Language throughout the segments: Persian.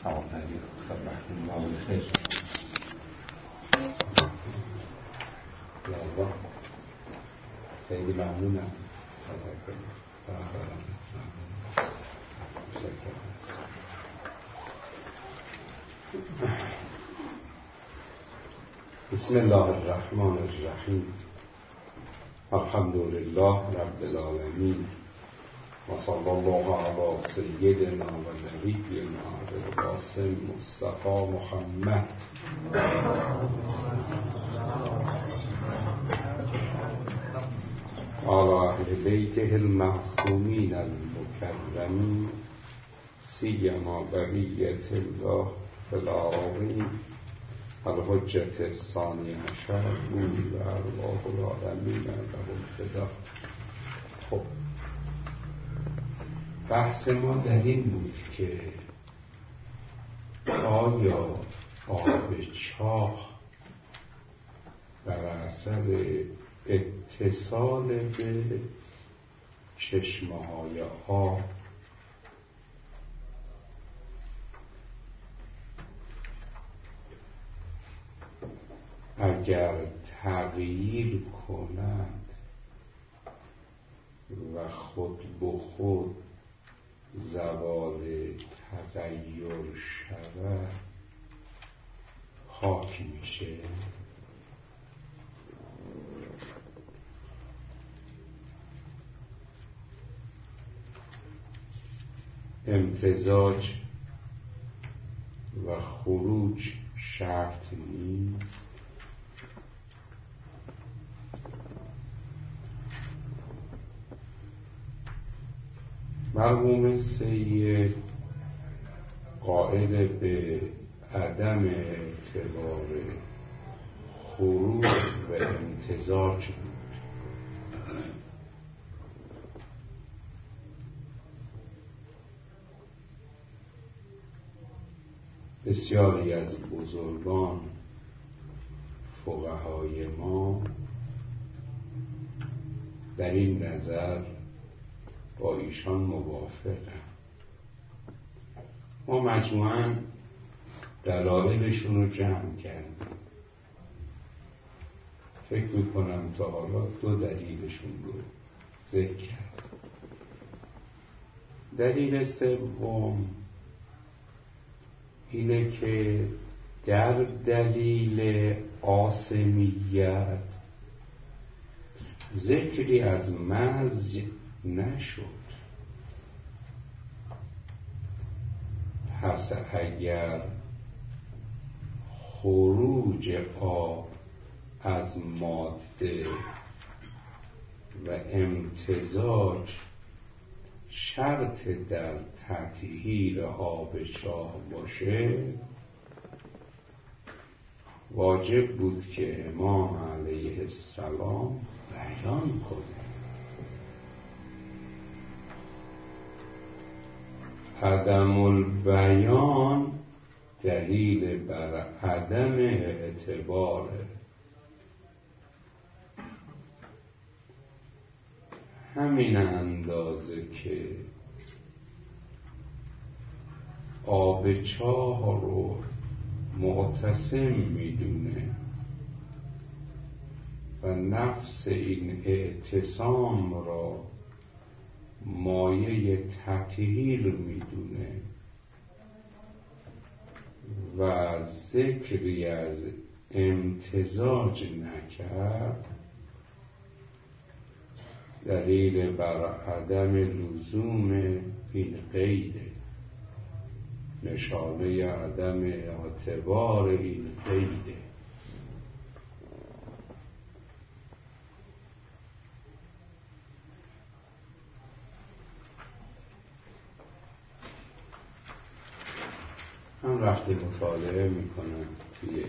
سلام علیکم. صبحتون بخیر. الله خیلی ممنونم. بسم الله الرحمن الرحیم. الحمد لله رب العالمین و صلی الله علی سیدنا و نبینا القاسم مصطفی محمد وعلى اهل بیته المعصومین المکرمین سیما بقیة الله فی الارضین الحجة الثانی عشر روحی و ارواح العالمین له الفدا. خب بحث ما در این بود که آیا آب چاه بر اثر اتصال به چشمه‌های آب اگر تغییر کند و خود به خود زوال تغییر شود خاک میشه؟ امتزاج و خروج شرط نیست؟ مرحوم سید قائل به عدم اعتبار خروج و امتزاج بود. بسیاری از بزرگان فقهای ما در این نظر با ایشان موافقم. ما مجموعاً دلایلشون رو جمع کردیم. فکر میکنم تا حالا 2 دلیلشون رو ذکر کردم. دلیل سوم اینه که در دلیل عاصمیت ذکری از مزج نشد. پس اگر خروج آب از ماده و امتزاج شرط در تطهیر آب چاه باشه، واجب بود که امام علیه السلام بیان کنه. عدم البیان دلیل بر عدم اعتباره. همین اندازه که آب چاه رو معتصم میدونه و نفس این اعتصام را مایه تطهیر میدونه و ذکری از امتزاج نکرد، دلیل بر عدم لزوم این قیده، نشانه عدم اعتبار این قیده. من وقتی مطالعه میکنم توی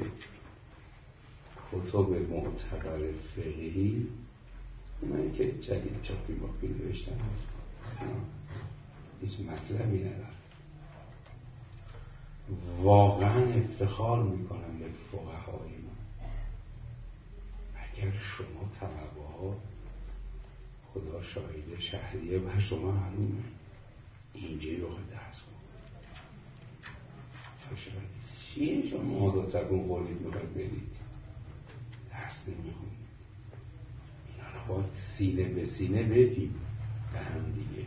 کتب معتبر فقهی، اونایی که جدید چاپی باقی نوشتن هیچ مطلبی نداره، واقعا افتخار میکنم به فقهای ما. اگر شما طلبه خدا شاهده شهریه بر شما معلومه اینجا رو درس کن، چیه شما دو تکون خوردید میخواید برید درس نمیخونید؟ اینا رو باید سینه به سینه بدیم به هم دیگه.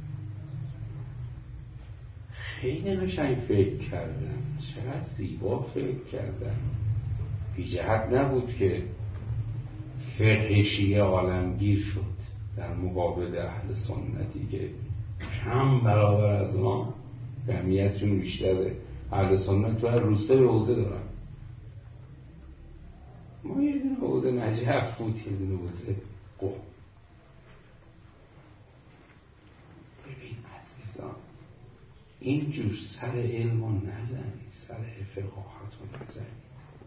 خیلی قشنگ فکر کردن، چقدر زیبا فکر کردن. بی جهت نبود که فقه شیعه عالمگیر شد در مقابل اهل سنتی که چند برابر از ما جمعیتشون بیشتره. اهل سنت تو هر روستای حوزه دارن. ما یه دونه حوزه نجف بود، یه دونه حوزه قم. ببین عزیزان، اینجور سر علم رو نزنید، سر فقاهت رو نزنید،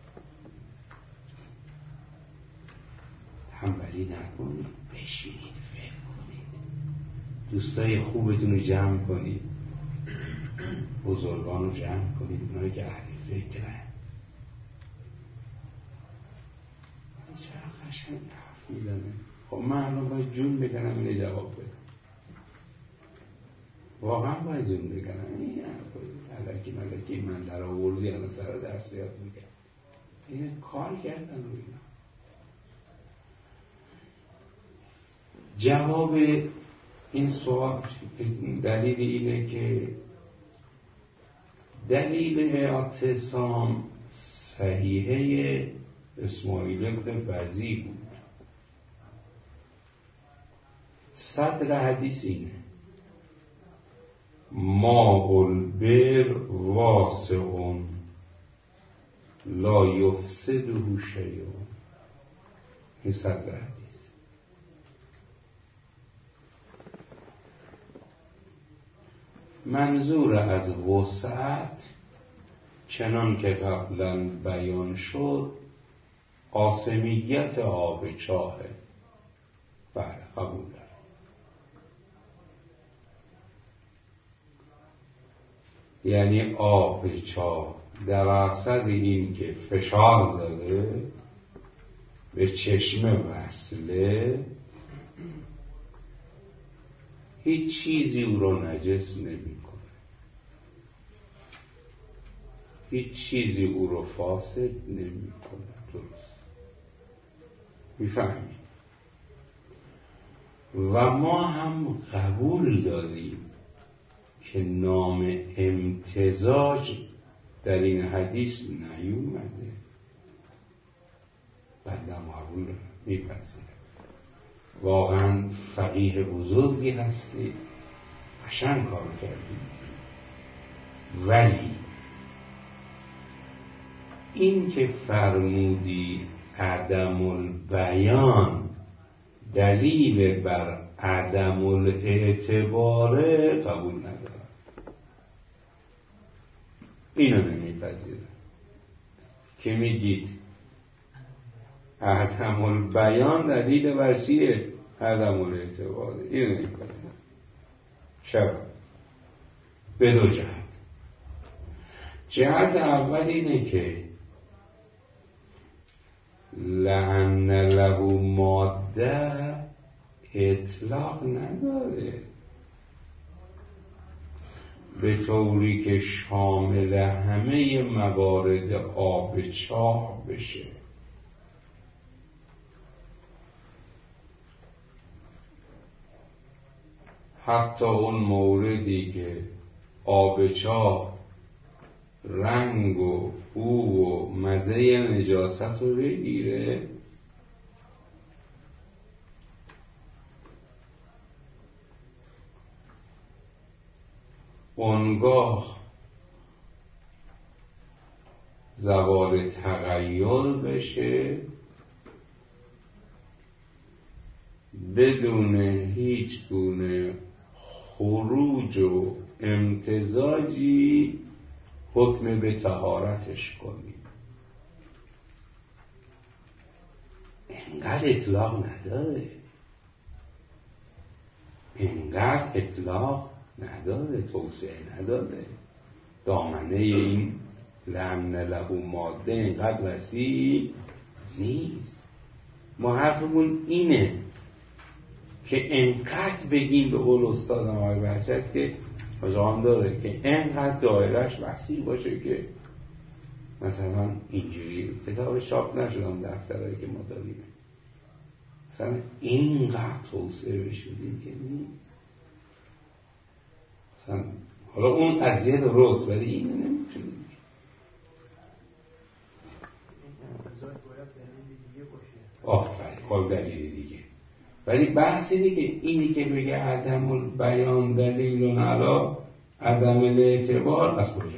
تنبلی نکنید، بشینید فکر کنید، دوستای خوبتون رو جمع کنید، بزرگان رو جمع کنید، اونایی که اهل فکرن. چرا قشنگ حرف میزنه؟ خب من الان باید جون بکنم اینه جواب بدم، واقعا باید جون بکنم. این علکی ملکی من در آوردی الان سر درس یاد میگم، این کار کردن رو اینا. جواب این سوال دلیل اینه که دلیل اعتصام صحیحه اسماعیل ابن بزی بود. صدر حدیث اینه: ماء البر واسع لا یفسده شیء. این صدر حدیث. منظور از وسعت چنان که قبلا بیان شد آسمیت آب چاهه. بله قبول دارم. یعنی آب چاه در اثر این که فشار داره به چشمه وصله، هیچ چیزی او رو نجس نمی کنه، هیچ چیزی او رو فاسد نمی کنه. درست میفهمید؟ و ما هم قبول داریم که نام امتزاج در این حدیث نیومده. بندم قبول دارم، میپذیرم. واقعا فقیه بزرگی هستی، قشنگ کار کردی، ولی این که فرمودی عدم البیان دلیل بر عدم الاعتباره قبول ندارم. اینو نمیپذیرم که میگید عدم البیان دلیل بر چیه؟ عدم الاعتباره. اینو نمیپذیرم. چرا؟ به دو جهت. جهت اول اینه که لأن له ماده اطلاق نداره به طوری که شامل همه موارد آب چاه بشه. حتی اون موردی که آب چاه رنگ و بو و مزه نجاست رو بگیره، اونگاه زوال تغییر بشه بدون هیچ گونه خروج و امتزاجی حکم به طهارتش کنیم. اینقدر اطلاق نداره، اینقدر اطلاق نداره، توسعه نداره. دامنه این لأن له ماده اینقدر وسیع نیست. ما حرفمون اینه که اینقدر بگیم به قول استادم آقای بهجت که مجام داره که اینقدر دایرش وسیع باشه که مثلا اینجوری کتاب چاپ نشدم دفترهایی که ما داریم مثلا اینقدر توسعه بشودیم که نیست مثلا حالا اون قضیه درست ولی این نمیتونیم آفرین خب دلیل دیگه ولی بحث اینه که اینی که بگه عدم البیان دلیل علی عدم الاعتبار از کجا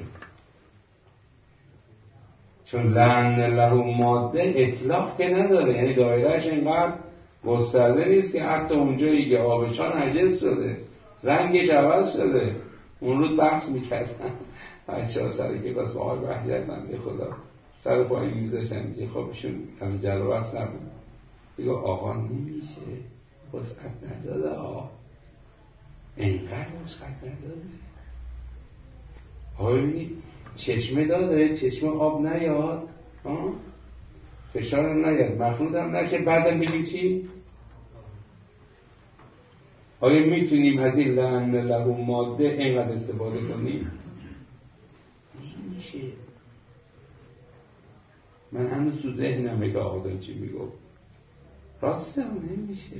چون لعن له ماده اطلاق که نداره یعنی دایرهش اینقدر گسترده نیست که حتی اونجایی که آبشان نجس شده رنگش عوض شده اون روز بحث میکردن بچه ها سر کلاس با آقای بهجت بنده خدا سر پایین میذاشتن میگه خب ایشون کمی جر و بحث نبود بگو آقا نمیشه وسعت نداده اینقدر وسعت نداده آقا ببینید چشمه داده چشمه آب نیاد فشار نیاد مخلوط هم نشه بعدم بگیم چی؟ آیا میتونیم از این لعن له ماده اینقدر استفاده کنیم؟ نمیشه من هنوز تو ذهنمه که آقازان چی میگفت راسته هم نمیشه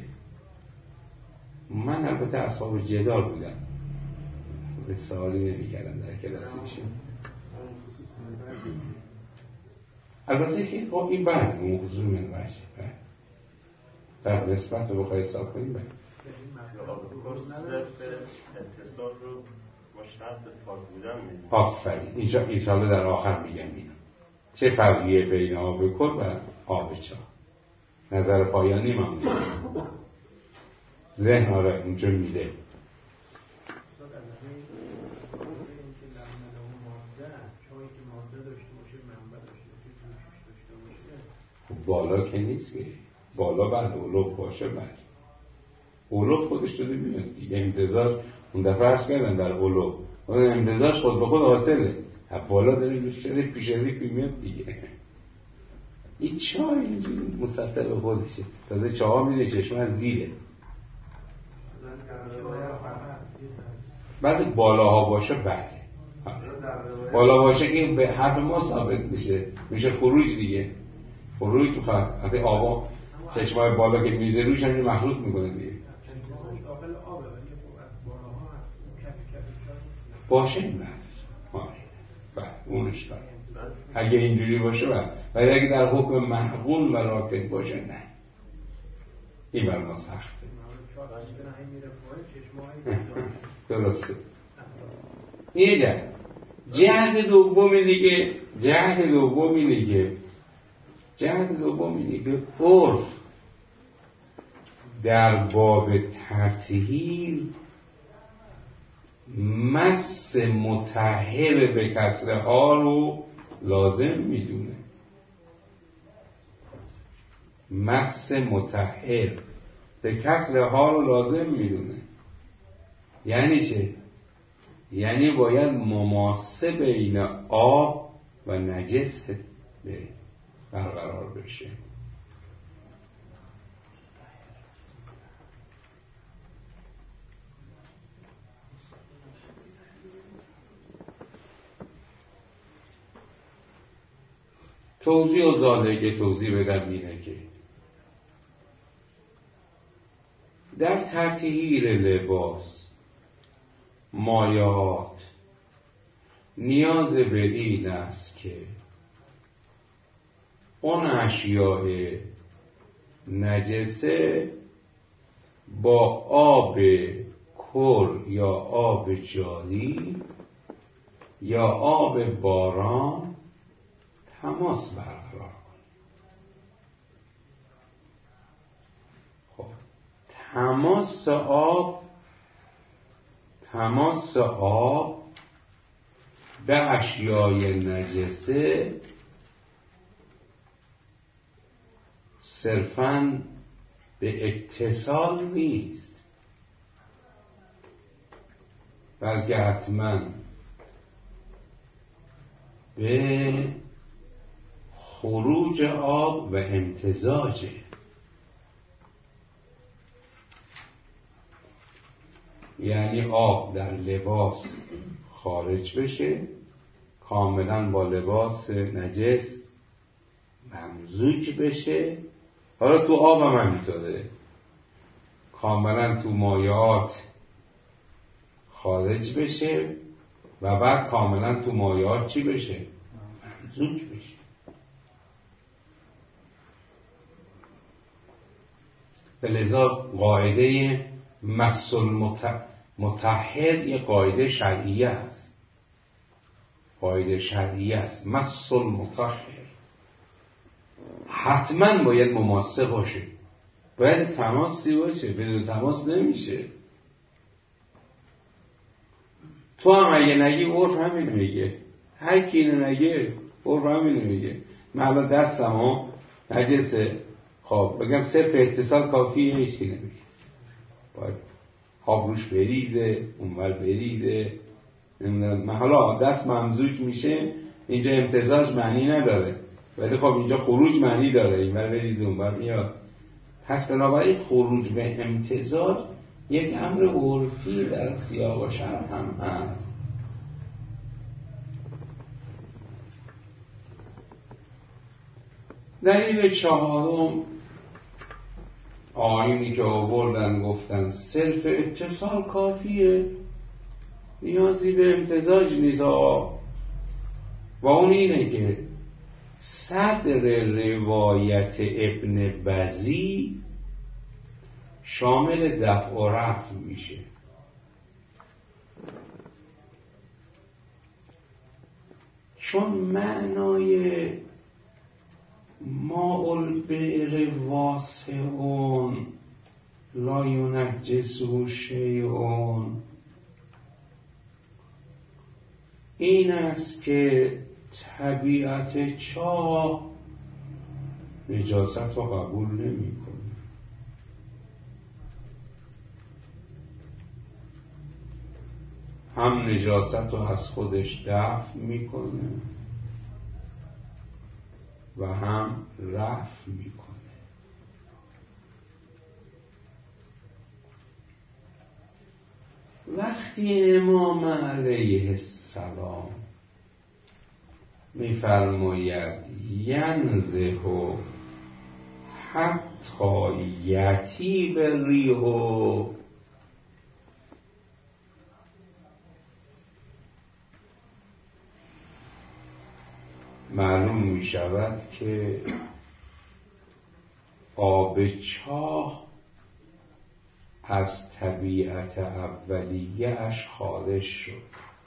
من البته اصحاب جدال بودم به سوالی نمیکردم در کلاسی میشم البته که خب این بعد اون خصوص من باشه بعد نسبت رو بخواه حساب کنیم بعد اتصال رو با شرط پاک بودن میدونم آفرین اینجا در آخر میگم اینا چه فرقیه بین آب کل و آب چاه نظر پایانی من ذهن آره اونجا میده بالا که نیست که بالا بعد اولوب باشه بعد اولوب خودش داده میاد دیگه امتزاج اون دفعه عرض کردن در اولوب اون امتزاج خود به خود حاصله بالا داره میشه پیشریفی میاد دیگه این چاه اینجوری مسطح به خودشه تازه چاه میده چشمه از زیره بعضی بالاها باشه بله بالا باشه که به حرف ما ثابت میشه خروج دیگه خروج حتی آبا چشمای بالا که میزه روش هم مخلوط میکنه دیگه باشه این بعد اونش داره اگه اینجوری باشه بعد ولی اگه در حکم محقول و راکد باشه نه این بر ما سخته درسته یه جهد دومی دیگه عرف در باب تطهیر مس مطهر به کسر ها رو لازم میدونه مس مطهر به کسر ها رو لازم میدونه یعنی چه؟ یعنی باید مماسه بین آب و نجس برقرار بشه توضیح و زاده توضیح بدم اینه که در تطهیر لباس مایات نیاز به این است که اون اشیاء نجسه با آب کل یا آب جاری یا آب باران تماس برقرار کنه. خب تماس آب به اشیای نجسه صرفاً به اتصال نیست بلکه حتماً به خروج آب و امتزاجه. یعنی آب در لباس خارج بشه کاملا با لباس نجس ممزوج بشه. حالا تو آب هم همینطوره، کاملا تو مایعات خارج بشه و بعد کاملا تو مایعات چی بشه؟ ممزوج بشه. لذا قاعده مس المطهر یه قاعده شرعیه است. قاعده شرعیه است. مس المطهر حتما باید مماسه باشه، باید تماسی باشه، بدون تماس نمیشه. تو هم اگه نگی عرف همین میگه، هر کی اینو نگه عرف همین میگه. من الان دستم ها نجسه، خب بگم صرف اتصال کافیه، هیچ کی نمیگه، باید آب روش بریزه، اونور بریزه، نمیدونم. من حالا دست ممزوج میشه، اینجا امتزاج معنی نداره، ولی خب اینجا خروج معنی داره، اینور بریزه اونور میاد. پس بنابراین خروج به امتزاج یک امر عرفی در سیاق شرع هم هست. دلیل چهارم آیینی که آوردن گفتن صرف اتصال کافیه، نیازی به امتزاج نیست. و اون اینه که صدر روایت ابن بزی شامل دفع و رفع میشه. چون معنای ماء البئر واسعون لا ینجسه شیء این است که طبیعت چاه نجاست رو قبول نمی کنه. هم نجاست رو از خودش دفع میکنه و هم رفع میکنه. وقتی امام علیه السلام میفرماید ینزه حتی یطیب الریح، معلوم می شود که آب چاه از طبیعت اولیه اش خارج شد.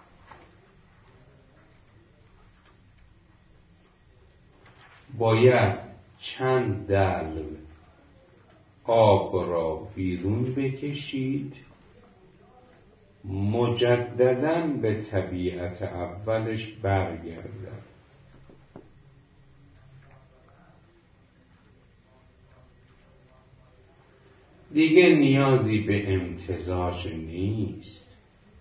باید چند دلو آب را بیرون بکشید، مجدداً به طبیعت اولش برگردد. دیگه نیازی به امتزاج نیست.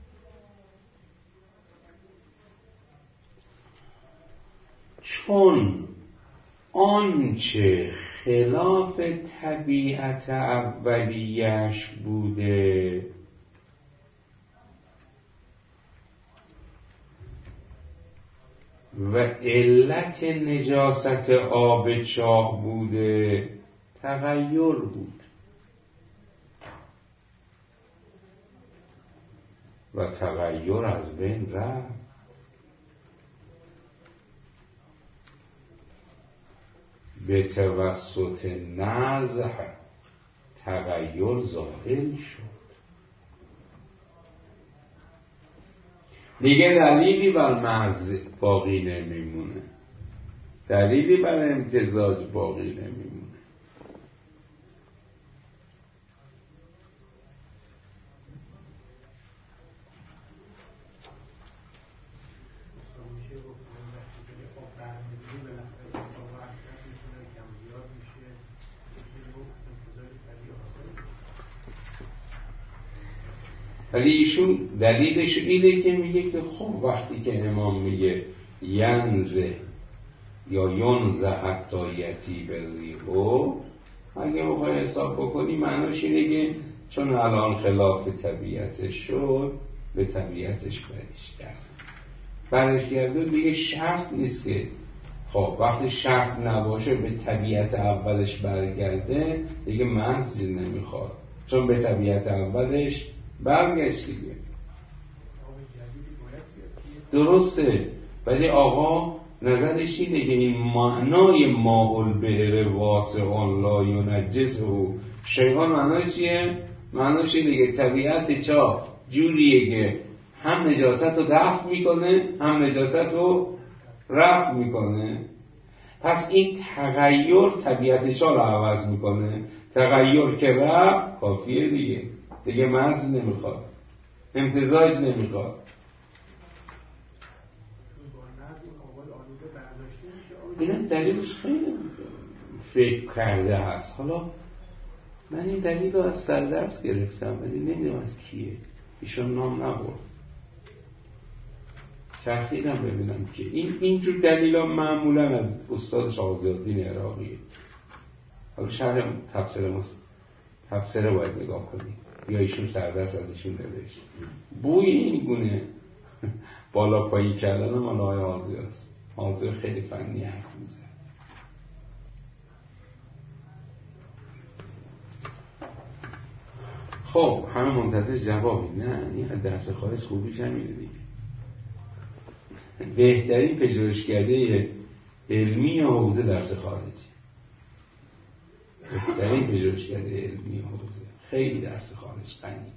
چون آنچه خلاف طبیعت اولیش بوده و علت نجاست آب چاه بوده تغییر بود و تغییر از بین رفت. به توسط نزع تغییر ظاهر شد. دیگه دلیلی بر محض باقی نمیمونه، دلیلی بر امتزاج باقی نمیمونه. ولی ایشون دلیلش اینه که میگه که خب وقتی که امام میگه ینزه یا ینزه حتی یطیب الریح، اگه بخوای حساب بکنی معناش اینه که چون الان خلاف طبیعتش شد به طبیعتش برش کرد. برش گردون دیگه شرط نیست که خب وقتی شرط نباشه به طبیعت اولش برگرده دیگه محض نمیخواد، چون به طبیعت اولش برگشت دیگه. درسته، ولی آقا نظرش اینه که این معنای ماء البئر واسع لا ینجسه شیئا معناش چیه؟ معناش اینه که طبیعت چاه جوریه که هم نجاست رو دفع میکنه هم نجاست رو رفع میکنه. پس این تغییر طبیعت چاه رو عوض میکنه، تغییر که رفع کافیه دیگه محض نمیخواد، امتزاج نمیخواد. اینم دلیلش خیلی فکر کرده هست. حالا من این دلیل رو از سردرس گرفتم ولی نمیدونم از کیه، ایشون نام نبرد. چرخیدم ببینم که اینجور دلیل ها معمولا از استاد شاهزادین عراقیه. حالا شرح تفسیره باید نگاه کنید یا ایشون سردرس از ایشون نوشت. بوی این گونه بالا پایی کردن هم آقای حاضر است. حاضر خیلی فنی حرف میزنه. خب همه منتظر جوابی؟ نه، این درس خارج خوبیش همینه دیگه. بهترین پژوهشکده علمی حوزه درس خارجی، بهترین پژوهشکده علمی حوزه، خیلی درس خارج غنی.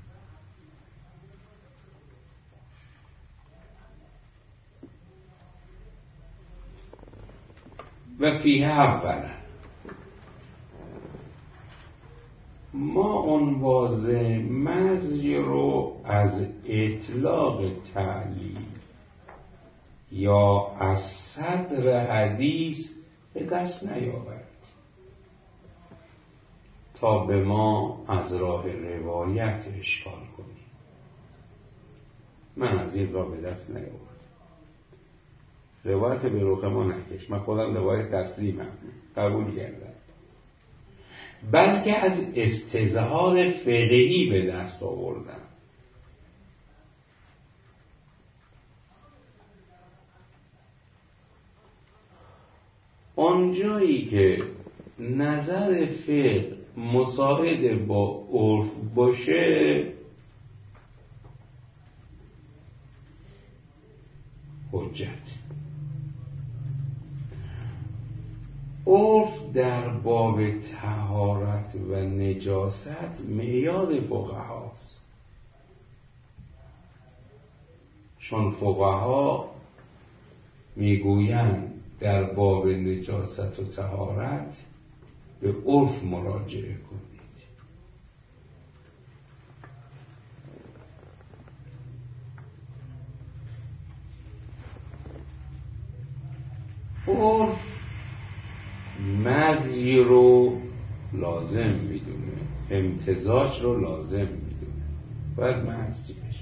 و فیه اولا ما عنواز مزی رو از اطلاق تعلیل یا از صدر حدیث به دست نیاورد تا به ما از راه روایت اشکال کنیم. من از این راه به دست نیاورد، روایت به روخ ما نکش، من خودم روایت تسلیمم قبول کردم، بلکه از استظهار فقهی به دست آوردم. آنجایی که نظر فقه مساعد با عرف باشه حجت. عرف در باب طهارت و نجاست معیار فقهاست، چون فقها میگویند در باب نجاست و طهارت به عرف مراجعه کنید. عرف مزی رو لازم میدونه، امتزاج رو لازم میدونه، باید مزی بشه.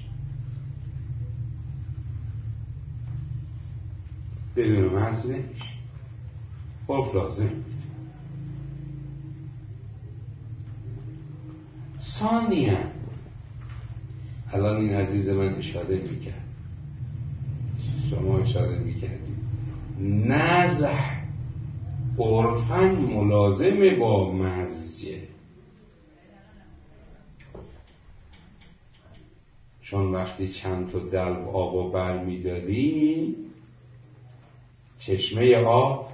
بدون مز نمیشه، عرف لازم میدونه. ثانیاً الان این عزیز من اشاره میکرد، شما اشاره میکردید، نزح عرفاً ملازم با مزجه، چون وقتی چند تا دلو آب بر میداری چشمه آب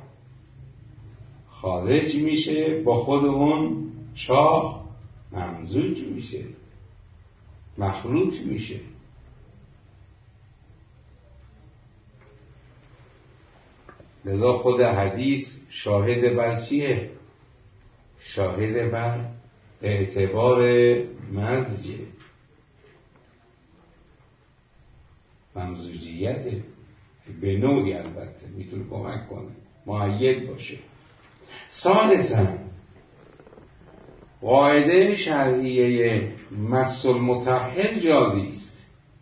خارج میشه، با خود اون چاه ممزوج میشه، مخلوط میشه. لذا خود حدیث شاهد بر چیه؟ شاهد بر اعتبار مزجه، ممزوجیته، به نوعی البته میتونه کمک کنه، مؤید باشه. ثالثاً قاعده شرعیه مس المطهر جاری است،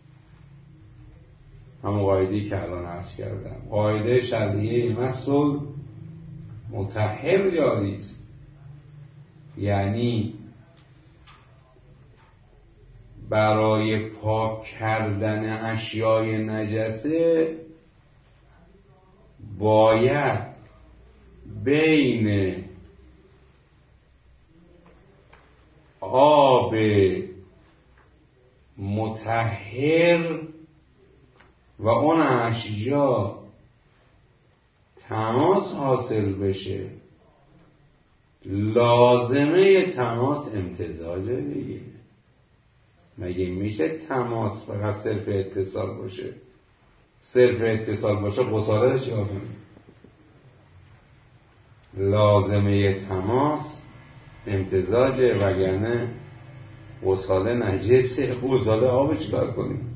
همون قاعده‌ای که الان عرض کردم، قاعده شرعیه مس المطهر جاری است، یعنی برای پاک کردن اشیای نجسه باید بین آب مطهر و اون اشیا تماس حاصل بشه. لازمه تماس امتزاجه دیگه. مگه میشه تماس فقط صرف اتصال باشه؟ صرف اتصال باشه غساله رو چیکار کنیم؟ لازمه تماس امتزاجه، وگرنه غساله نجسه. غساله آب چیکار کنیم؟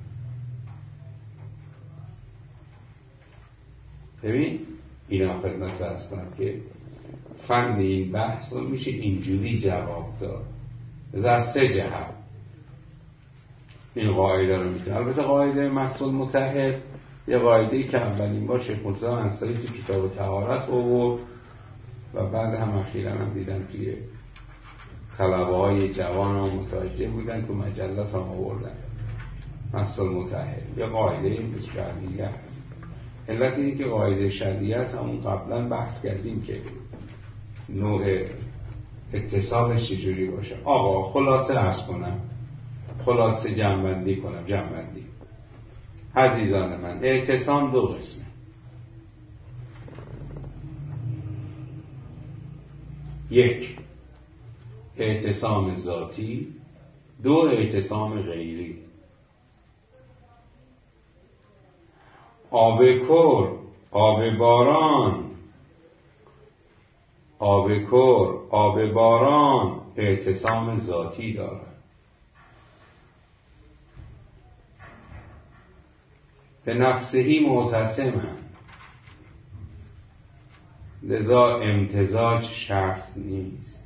ببین اینا خدمت عرض کنم که فن این بحث رو میشه اینجوری جواب داد. از 3 جهت این قاعده رو میتونه. البته قاعده مسئول مطهر یه قاعده‌ای که اولین بار شیخ مرتضی انصاری تو کتاب طهارت آورد و بعد هم اخیراً هم دیدن توی طلبه‌های جوان هم متوجه بودن، تو مجلات هم آوردن. مسئول مطهر یه قاعده شرعیه هست. علت اینه که قاعده شرعیه هست همون قبلا بحث کردیم که نوع اتصالش چجوری باشه. آقا خلاصه عرض کنم، خلاصه جمع‌بندی کنم. عزیزان من، اعتصام 2 قسمه. 1 اعتصام ذاتی، 2 اعتصام غیری. آب کر، آب باران، آب باران اعتصام ذاتی دارد. به نفسهی معتصمند، لذا امتزاج شرط نیست.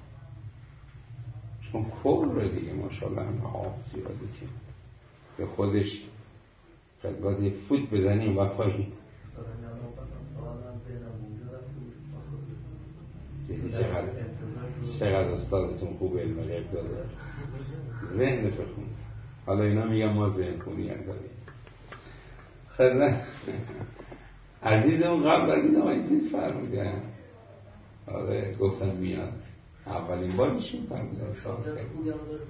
چون کل دیگه ماشاءالله هم آب زیاده که به خودش باید یه فوت بزنیم و پایین. دیدی چقدر استادتون خوب علم غیب داده، ذهن فخون. حالا اینا میگم ما ذهن خونی هم داریم. خیلی عزیزمون قبل از این آیزین فرمودن. آره گفتم میاد اولین بار میشیم فرمودن سال خیلی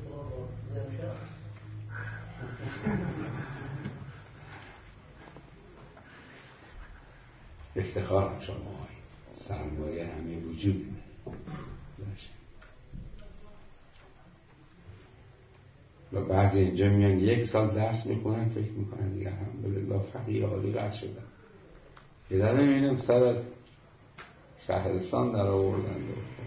افتخارم شما سرمایه همه وجود و بعضی اینجا میان 1 سال درس میکنن فکر میکنن دیگه الحمدلله فقیه عالی قد شدن. یه داره میبینم سر از شهرستان در آوردن.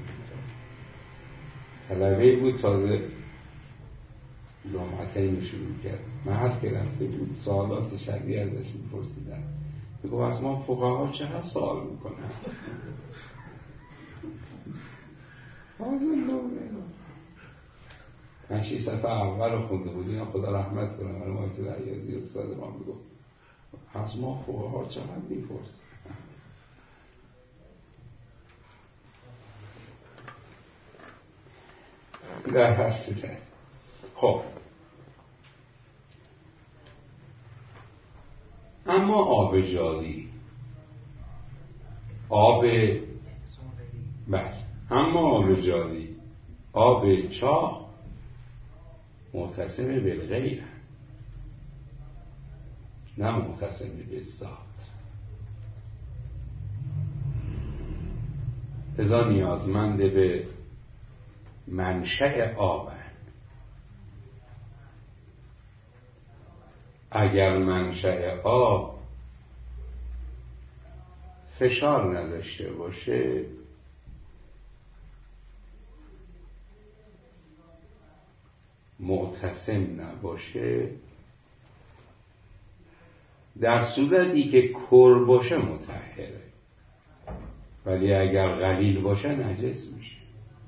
طلبه بود تازه جامعتین شروع کرد، محل که رفته بود سوالات شدی ازش میپرسیدن. بگو از ما فقها چقدر سوال میکنن؟ من 6 صفحه اول رو خونده بودیم، خدا رحمت کنه من مایت العیاضی استاد ما میگفت از ما فقها چقدر میپرسن. در هر صورت خب اما آب جاری، آب چاه معتصم بالغیر، نه معتصم بالذات. لذا نیازمند به منشأ آب. اگر منشأ آب فشار نداشته باشه معتصم نباشه، در صورتی که کر باشه مطهره، ولی اگر قلیل باشه نجس میشه.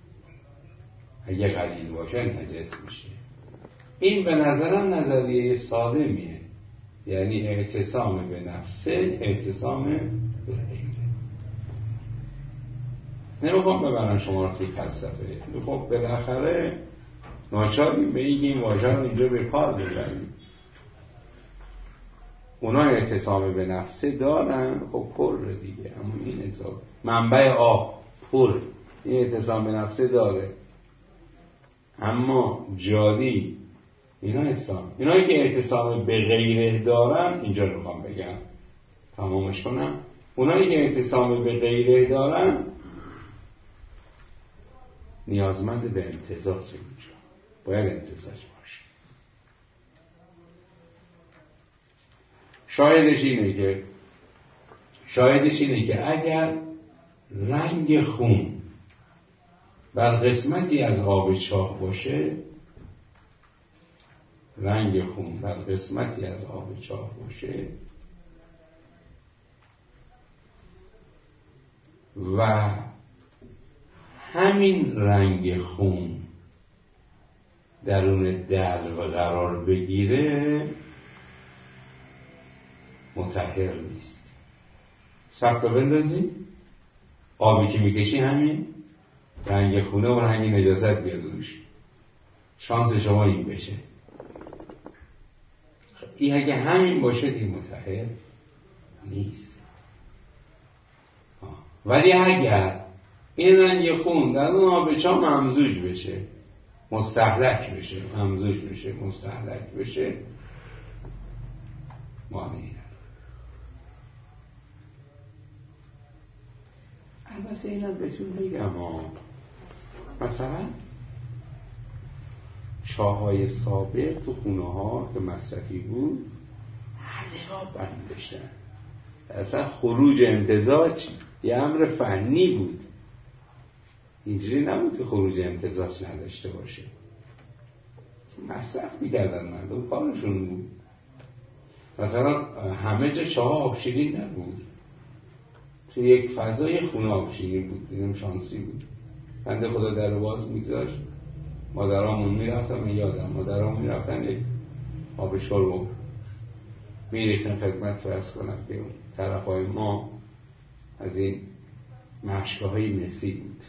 این به نظرم نظریه سالمیه، یعنی اعتصام به نفسه، اعتصام به غیره. نمیخوام ببرن شما رو توی فلسفه. خب بالاخره ناچاریم به این واژه رو اینجا به کار ببریم. اونا اعتصام به نفسه دارن، خب پر دیگه، اما این اعتصام منبع آب پر، این اعتصام به نفسه داره، اما جادی اینا اعتصام، اینایی که اعتصام به غیره دارن، اینجا رو میخوام بگم تمامش کنم، اونایی که اعتصام به غیره دارن نیازمند به امتزاج اینجا، باید امتزاج باشه. شاهدش اینه که اگر رنگ خون بر قسمتی از آب چاه باشه، رنگ خون بر قسمتی از آب چاه باشه و همین رنگ خون درون دلو قرار بگیره، مطهر نیست. سخت بندازی آبی که میکشی همین رنگ خونه و همین نجاست بیاد روش، شانس شما این بشه. این اگه همین باشه دیگه مطهر نیست. ولی اگر این رنگ خون در اون آب چاه ممزوج بشه، مستهلک بشه، ممزوج بشه، مستهلک بشه، مانعی. البته اینم بهتون بگم مثلا چاهای سابق تو خونه ها که مصرفی بود حلقا بند داشتن، اصلا خروج امتزاج یه امر فنی بود، اینجوری نبود که خروج امتزاج نداشته باشه، مصرف میکردن مردم، کارشون بود. مثلا همه جا چاه آب شیرین نبود، تو یک فضای خونه آب شیرین بود، اینم شانسی بود. بنده خدا در باز میگذاشت، مادرامون میرفتن، من یادم مادرامون میرفتن یک آبشار رو میریختن خدمت فرض کنم که اون طرفای ما از این مشکه های مسی بود،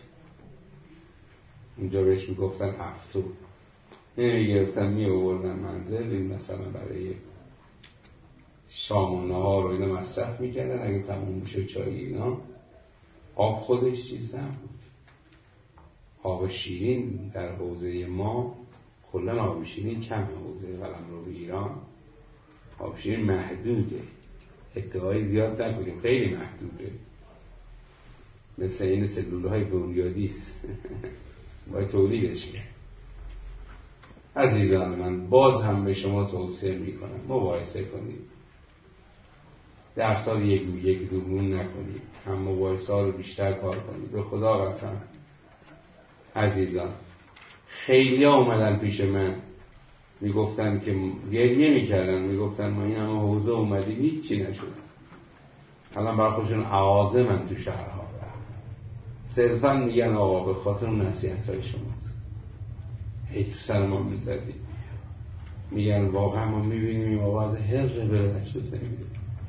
اونجا بهش میگفتن افتو، اینو میگرفتن میآوردن منزل، این مثلا برای شام و نهار و اینا مصرف میکردن. اگه تموم میشه چای اینا، آب خودش چیز نبود. آب شیرین در حوزه ما کلا آب شیرین کم، حوزه قلمرو ایران آب شیرین محدوده، ادعای زیاد نکنیم، خیلی محدوده، مثل این سلولهای بنیادیست باید تولیدش کرد. عزیزان من، باز هم به شما توصیه میکنم مباحثه کنید، درس‌ها یک دومون نکنید، هم مباحثه‌ها رو بیشتر کار کنید. به خدا قسم عزیزان، خیلی ها اومدن پیش من میگفتن که گریه میکردن، میگفتن ما این همه حوزه اومدیم هیچی نشد، الان برای خودشون اعاظه من تو شهرها صرفا میگن آقا به خاطر اون نصیحت‌های شماست، هی تو سر ما میزدی، میگن واقعا ما میبینیم این آقا از هر برنشت و نمیده.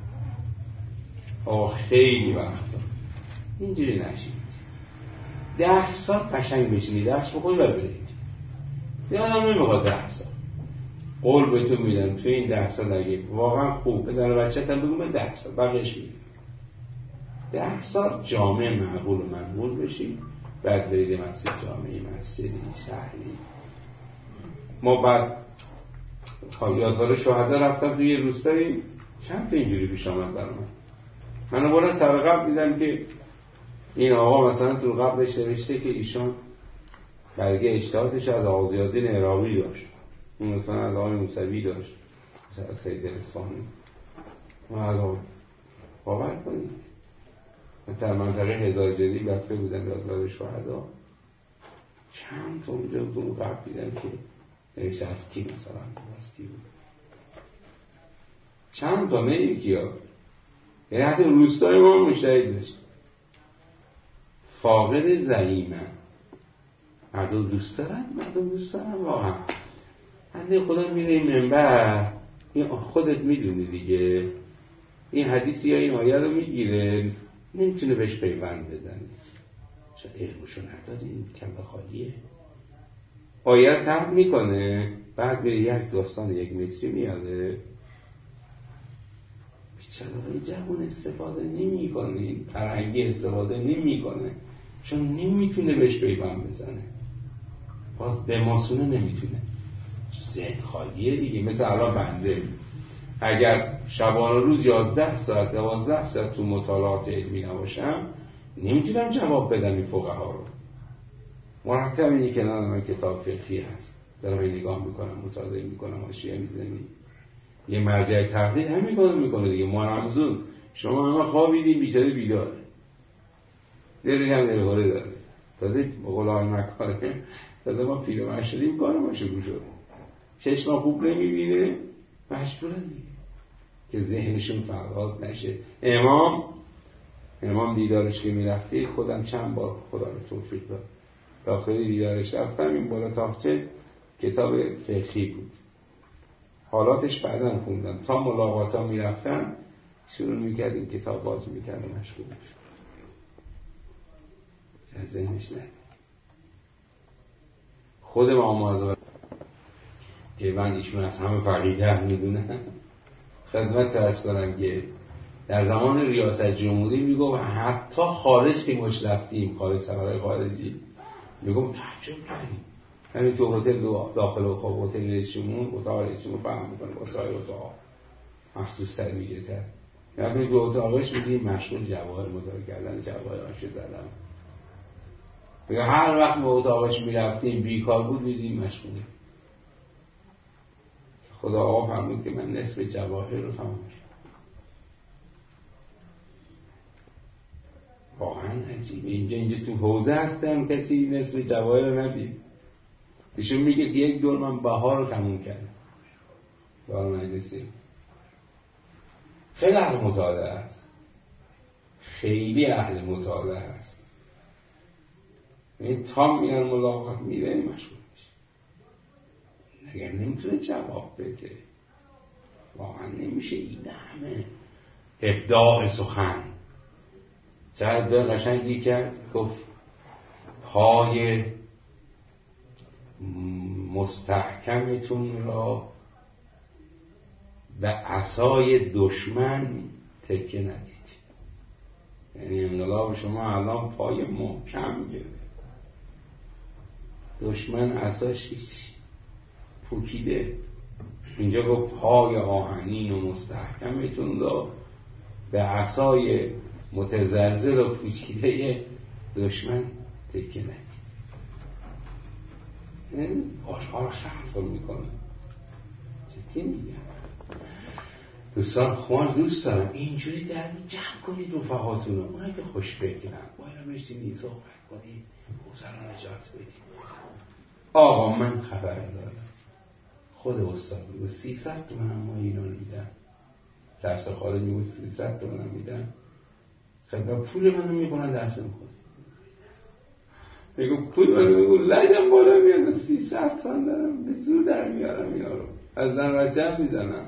آقا خیلی وقتا اینجوری نشید، 10 سال قشنگ بشینید، درس بخونید و برید. یادم نمیخواد 10 سال، قول بهتون میدم توی این 10 سال اگه واقعا خوب بزن بچت هم بگم 10 سال بقیش میدم، 10 سال جامعه معقول و منقول بشید، بعد برید مسجد، جامعه مسجدی شهری. ما بعد یادگار شهدا رفتم توی یه روستایی، چند تا اینجوری پیش آمد برام، منو برای سر قبل دیدم که این آقا مثلا تو قبلش نوشته که ایشان برگه اجتهادش از آقازیادین عراقی داشت، اون مثلا از آقای موسوی داشت، مثلا از سید اصفهانی، اون از آقای باور کنید من در منطقه هزار جدی رفته بودم یادگار شهدا، چند تا اونجا تو قبل دیدم که نوشته از کی، مثلا از کی بود، چند تا، نه یکی ها، یعنی حتی روستای ما مشتهد داشت. فاقد زعیمه، مردم دوست دارن واقعا. بنده خدا میره این منبر، این خودت میدونی دیگه، این حدیث یا این آیه رو میگیره، نمیتونه بهش پیوند بزنه، چون علمشو نداری، این کم خالیه. آیت تحت میکنه، بعد به یک داستان 1 متری میاده. بیچاره جوان استفاده نمیکنه، این فرهنگی استفاده نمیکنه، چون نمیتونه بهش پیوند بزنه، باز به ماسونه نمیتونه، ذهن خالیه دیگه. مثل الان بنده اگر شبانه روز 11 ساعت 12 ساعت تو مطالعات علمی نباشم نمیتونم جواب بدم این فقها رو. مرتب اینه که من کتاب فقهی هست دارم نگاه میکنم، مطالعه میکنم، حاشیه میزنیم، یه مرجع تحلیل همین کارو میکنه دیگه. ما رمزون شما همه خوابیدین، بیچاره بیداره، دلش هم دلخوره داره، تازه بقول آقای مکاره تازه ما پیرمرد شدیم کار ما شروع شد، چشم خوب نمیبینه، مجبورن دیگه که ذهنشون فرهاد نشه. امام دیدارش که میرفتی، خودم چند بار خدا رو توفیق داد داخل دیدارش رفتم، این بالا تاقچه کتاب فقهی بود، حالاتش بعداً خوندم، تا ملاقاتا میرفتم شروع میکردیم کتاب باز میکردم، مشغول میشد از ذهنش نه. خود امام اعظم که من ایشون از همه فقیه‌تر میدونم، خدمت عرض کنم که در زمان ریاست جمهوری میگم حتی خارج که مش رفتیم، خارج سفرهای خارجی، میگم تعجب کردیم همین تو هتل داخل و خواب هتل رئیسمون اتاق رئیسمون فهم میکنه با سایر اتاق مخصوص تر ویژه تر، یعنی تو اتاقش میدیم مشغول جواهر مطالعه کردن، جواهر آشه زدن، یا هر وقت به اتاقش میرفتیم بیکار بود میدیم مشغول. خدا آقا فرمود که من نصف جواهر رو تمام شد. واقعا عجیبه، اینجا تو حوزه هستم کسی نصف جواهر رو ندید. ایشون میگه که 1 دور من بهار رو تموم کردم، بهار مجلسی. خیلی اهل مطالعه است، خیلی اهل مطالعه است، این تا میرن ملاقات میره مشغول میشه، اگر نمیتونه جواب بده واقعا نمیشه. این همه ابداع سخن چند به قشنگی کرد، گفت پای مستحکمتون را به عصای دشمن تکه ندید. یعنی انقلاب شما الان پای محکم گرفت، دشمن عصاش هیچ پوکیده. اینجا گفت پای آهنین و مستحکمتون را به عصای متزلزل و پوکیده دشمن تکه ندید. این آشها رو خلق میکنه. جدی میگم دوستان، خواهر دوست دارم اینجوری در جمع کنید رفقاتون رو، اونایی که خوش بگیرن باید بشینید صحبت کنید، اوزن رو نجات بدید. آقا من خبر دارم، خود استاد بگو 300 تومن ما ایران میدم، درس خارج میگو 300 تومن میدم، خیلی پول منو میکنن درس میخواد، میگو پول منو میگو لجم بالا میاد، 300 تومن دارم به زور در میارم اینا رو از زن رجب میزنم.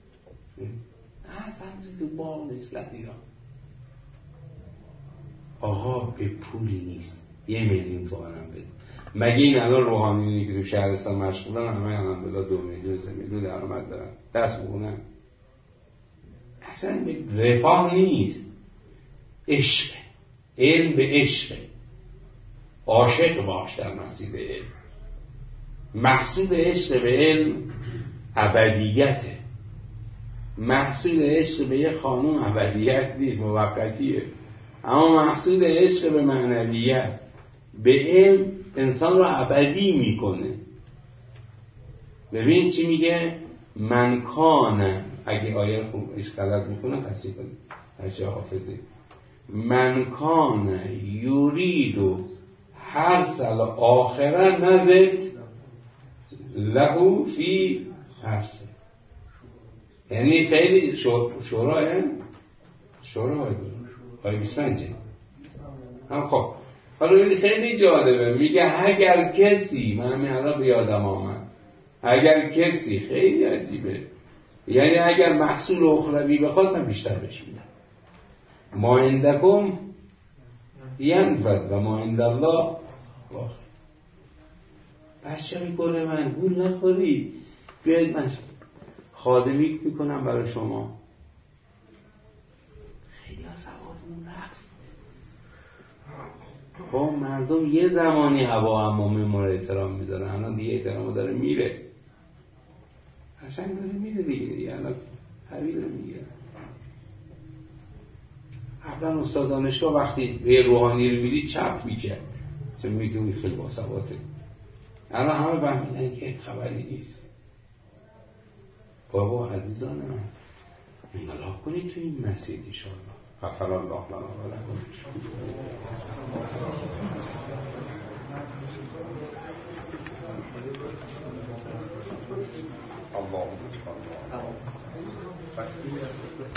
اصلا تو باغ نیست ایران. آقا به پولی نیست 1 میلیون تومن هم بده. مگه این الان روحانیونی که تو شهرستان مشغولن همه الحمدلله 2 میلیون 3 میلیون درآمد دارن، درس میخونن؟ اصلا رفاه نیست، عشق، علم به عشق، عاشق باش در مسیر علم. محصول عشق به علم ابدیته، محصول عشق به یه خانم ابدیت نیست، موقتیه. اما محصول عشق به معنویت، به علم انسان رو ابدی میکنه. ببین چی میگه، من کان، اگه آیه خوب غلط میکنه تصحیح کنید هرچه حافظی، من کان یوریدو حرث الاخره نزد له فی حرثه. یعنی خیلی شورای آیه 25 هم. خب حالا این خیلی جالبه، میگه اگر کسی، من همین الان به یادم آمد، اگر کسی، خیلی عجیبه، یعنی اگر محصول اخروی بخواد من بیشتر بهش میدم. ما عندکم ینفد و ما عند الله باقی. بچه گل من گول نخورید، بیاید من خادمی میکنم برای شما. خیلی ها سوادمون رفت. با مردم یه زمانی هوا عمومی مورد احترام میذاره، الان دیگه احترام داره میره، قشنگ داره میره دیگه، الان حویل میگیره. قبلا استاد دانشگاه وقتی به روحانی رو میدید چپ میکرد، چون میگه اون خیلی باسواده. الان همه فهمیدن که خبری نیست. بابا عزیزان من، انقلاب کنید تو این مسیر انشاءالله. غفر الله لنا و لکم. اللهم